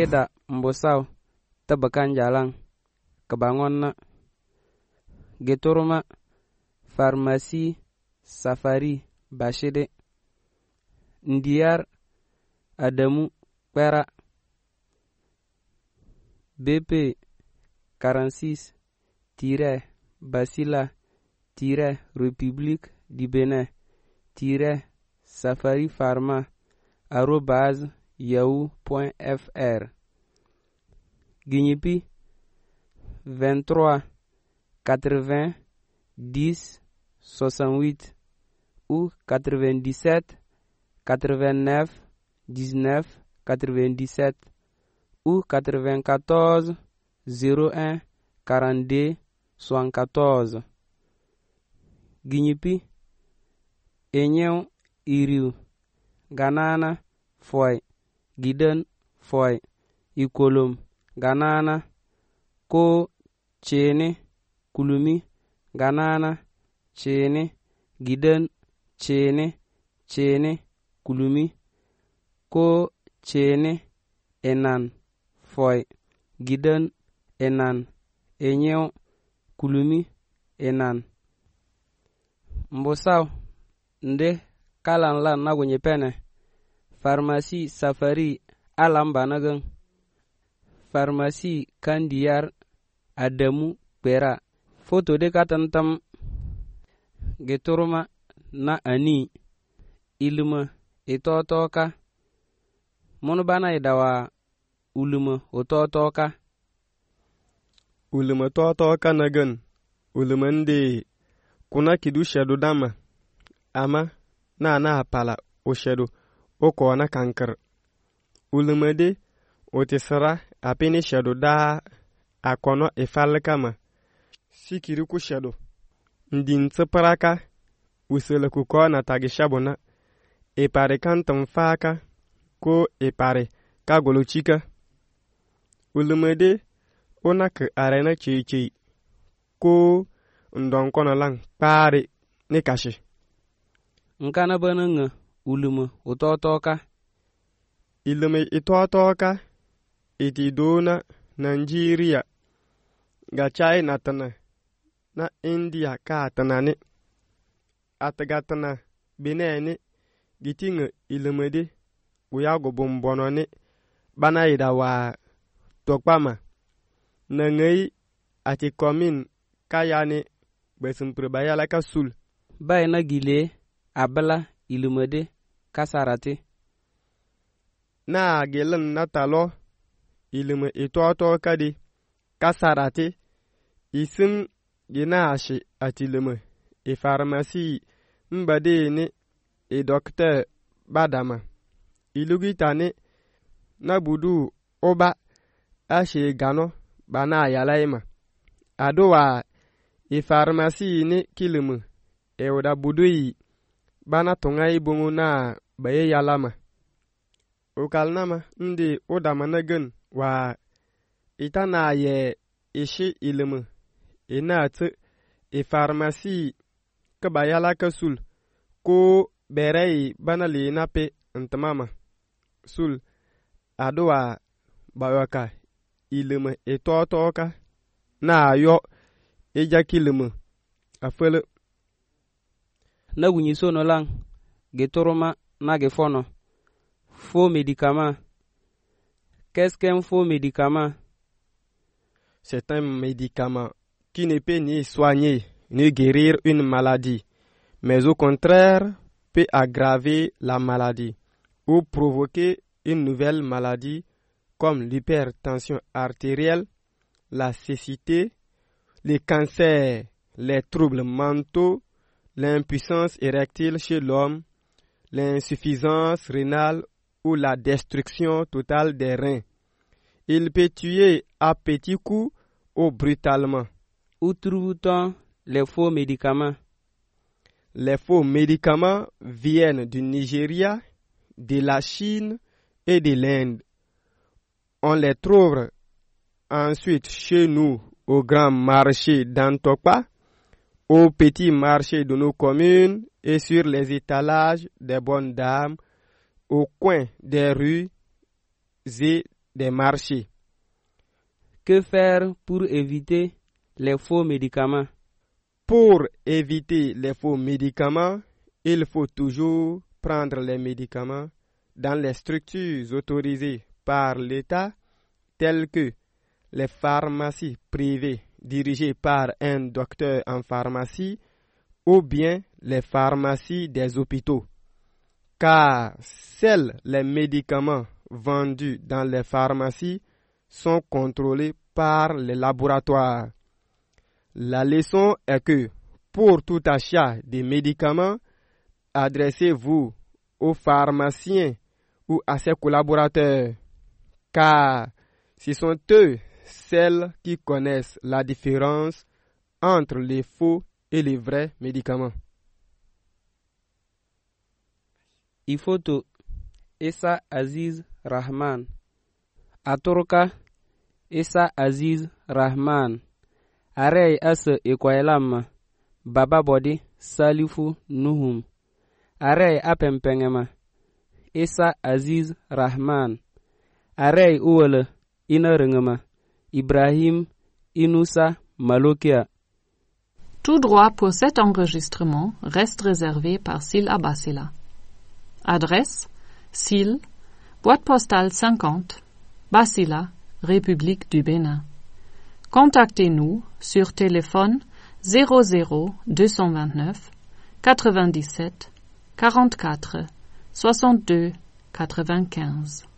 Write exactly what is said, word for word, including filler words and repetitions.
da mbusau tabakan jalang kebangon na geturma farmasi safari bashide ndiyar Adamu Pera B P quarante-six tiret Basila tiret République du Bénin tiret Safari Pharma arobase yahoo point fr Guignipi vingt-trois quatre-vingts dix soixante-huit ou quatre-vingt-dix-sept quatre-vingt-neuf dix-neuf quatre-vingt-dix-sept ou quatre-vingt-quatorze zéro un quarante-deux soixante-quatorze. Guignipi Enyeu Iriu Ganana Foy Giden Foy Ikolum Ganana Ko Chene Kulumi Ganana Chene Giden Chene Chene Kulumi Ko Chene Enan Foy Giden Enan Enyeu Kulumi Enan Mbosau Nde Kalan lan nagunye pene Farmasi Safari Alamba nagang Farmasi Kandiyar Adamu Pera Foto de katantam Geturma na ani Iluma itotoka Mono bana idawa uluma ototoka Uluma totoka nagan Uluma ndi kuna kidu shedu dama ama na na apala o shedu oko na kankar Uluma de otisara apini shedu da akono ifalkama sikiri ku shedu ndi ntsaparaka usele ku ko na tagishabona e pare kantam faka ko e pare ka golochika Ulumede onak arena chichi ko ndon kono lang pare ne kashi Nkana bananga uluma ototoka Ilume itotoka iti dona Nigeria ga China tana na India ka tana ne atagatana Benin gitinga ilumede uyago bombono ne bana ida wa tokpama na ngai ati komin kayane besumpre bayala kasul Bay na gile abala ilumede kasarate na gelan natalo ilume itoto kadi kasarate isim ginashi ati lume e pharmacie mbade ne e docteur badama ilugitane na budu oba ashe gano bana yalaima adowa e pharmacie ne kilimu e oda budui bana tonga ibungu na baye yalama okalnama ndi odama nagan wa itana ye ishi ilimu ina tse e pharmacie ka bayala kasul ko berei bana li nape ntmama sul adowa bayoka ilimu etotoka na yo ejakilimu afele na gunyi sono lang getoroma na gefono faux médicament. Qu'est-ce qu'un faux médicament? C'est un médicament qui ne peut ni soigner ni guérir une maladie, mais au contraire peut aggraver la maladie ou provoquer une nouvelle maladie comme l'hypertension artérielle, la cécité, les cancers, les troubles mentaux, l'impuissance érectile chez l'homme, l'insuffisance rénale ou la destruction totale des reins. Il peut tuer à petits coups ou brutalement. Où trouve-t-on les faux médicaments? Les faux médicaments viennent du Nigeria, de la Chine et de l'Inde. On les trouve ensuite chez nous au grand marché d'Antokpa, au petit marché de nos communes et sur les étalages des bonnes dames, au coin des rues et des marchés. Que faire pour éviter les faux médicaments? Pour éviter les faux médicaments, il faut toujours prendre les médicaments dans les structures autorisées par l'État, telles que les pharmacies privées dirigées par un docteur en pharmacie ou bien les pharmacies des hôpitaux, car seuls les médicaments vendus dans les pharmacies sont contrôlés par les laboratoires. La leçon est que pour tout achat de médicaments, adressez-vous aux pharmaciens ou à ses collaborateurs, car ce sont eux celles qui connaissent la différence entre les faux et les vrais médicaments. Ifoto Isa Aziz Rahman Aturka Isa Aziz Rahman Arey Asa Ikwailam Baba Bodi Salifu Nuhum Arey Apempengema Isa Aziz Rahman Arey Uwala Inarengema Ibrahim Inusa Malokia. Tout droit pour cet enregistrement reste réservé par Syl Abassila. Adresse Syl, boîte postale cinquante, Bassila, République du Bénin. Contactez-nous sur téléphone zéro zéro deux cent vingt-neuf quatre-vingt-dix-sept quarante-quatre soixante-deux quatre-vingt-quinze.